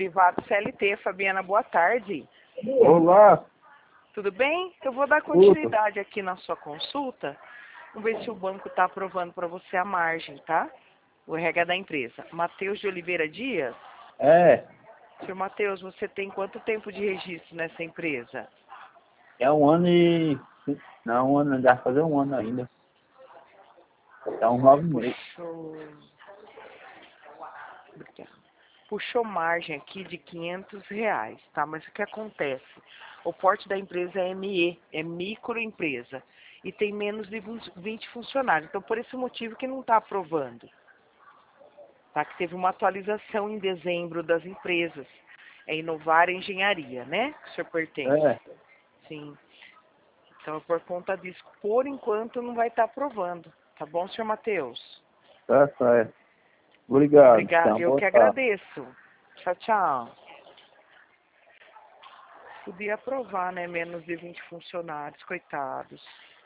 Privado CLT, Fabiana, boa tarde. Olá. Tudo bem? Eu vou dar continuidade aqui na sua consulta. Vamos ver se o banco está aprovando para você a margem, tá? O RH da empresa. Matheus de Oliveira Dias? É. Senhor Matheus, você tem quanto tempo de registro nessa empresa? É 1 ano e... Não, 1 ano, dá pra fazer 1 ano ainda. Tá uns 9 meses. Puxou margem aqui de R$ 500, tá? Mas o que acontece? O porte da empresa é ME, é microempresa, e tem menos de 20 funcionários. Então, por esse motivo que não está aprovando. Tá? Que teve uma atualização em dezembro das empresas. É Inovar Engenharia, né? Que o senhor pertence. É. Sim. Então, por conta disso, por enquanto, não vai estar aprovando. Tá bom, senhor Matheus? Tá certo. Obrigado. Obrigado, eu Boa que tarde. agradeço. Tchau, tchau. Podia aprovar, né? Menos de 20 funcionários, coitados.